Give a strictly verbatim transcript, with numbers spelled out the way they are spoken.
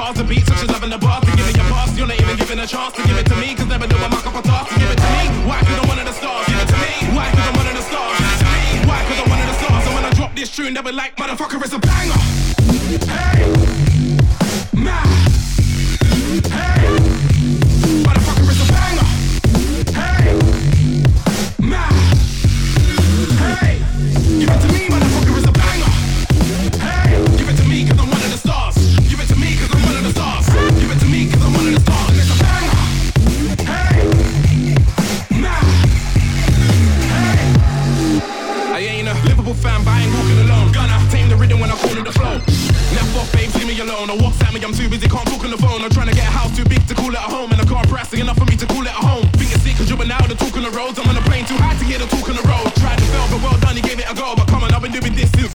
bars, the beat, such as loving the bars. To give it your pass, you're not even giving a chance to give it to me, cause never do I mark up a task. To give it to me, why? Cause I'm one of the stars. Give it to me, why? Cause I'm one of the stars. Give it to me, why? Cause I'm one of the stars. So when I drop this tune, they be like, motherfucker, it's a banger. Hey, man. Hey, motherfucker, it's a banger. Hey, man. Hey, give it to me, motherfucker, it's a banger. Hey, give it to me, cause I'm one of the stars. Give it to me, cause I'm one of the stars. Give it to me, cause I'm one of the stars. And it's a banger. Hey, man. Hey, I ain't a Liverpool fan, but I ain't walking alone. Gonna tame the rhythm when I call it the flow. Left off, babe, leave me alone. I walk at me, I'm too busy